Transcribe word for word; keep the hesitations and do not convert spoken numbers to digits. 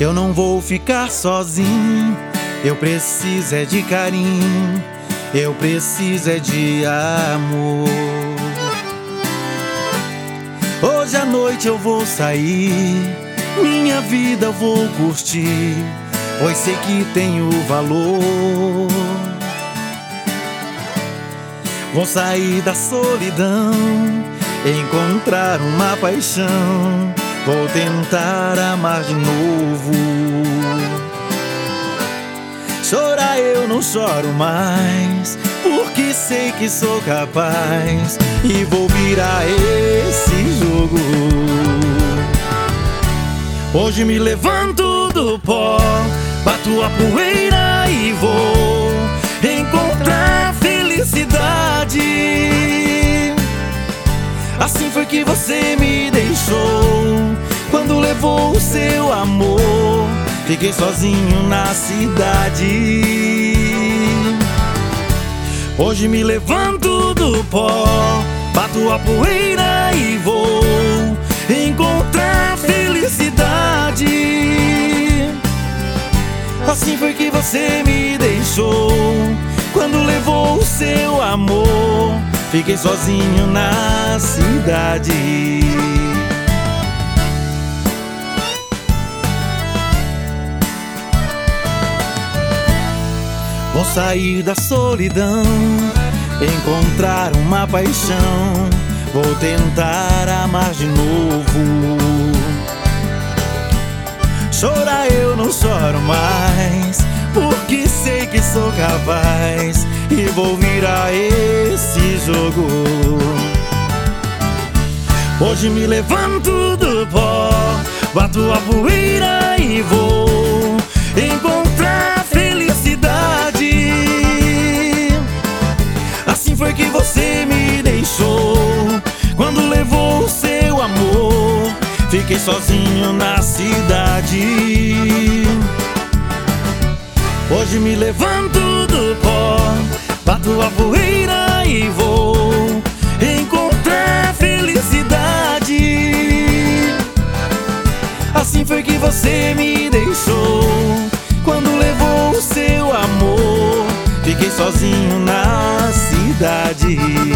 Eu não vou ficar sozinho, eu preciso é de carinho, eu preciso é de amor. Hoje à noite eu vou sair, minha vida eu vou curtir, pois sei que tenho valor. Vou sair da solidão, encontrar uma paixão, vou tentar amar de novo. Chorar eu não choro mais, porque sei que sou capaz, e vou virar esse jogo. Hoje me levanto do pó, bato a poeira e vou encontrar felicidade. Assim foi que você me deixou, quando levou o seu amor. Fiquei sozinho na cidade. Hoje me levanto do pó, bato a poeira e vou encontrar felicidade. Assim foi que você me deixou, quando levou o seu amor. Fiquei sozinho na cidade. Vou sair da solidão, encontrar uma paixão, vou tentar amar de novo. Chorar eu não choro mais, porque sei que sou capaz, e vou virar esse jogo. Hoje me levanto do pó, bato a poeira e vou encontrar felicidade. Assim foi que você me deixou, quando levou o seu amor. Fiquei sozinho na cidade. Hoje me levanto do pó, bato a poeira e vou encontrar felicidade. Assim foi que você me deixou, quando levou o seu amor. Fiquei sozinho na cidade.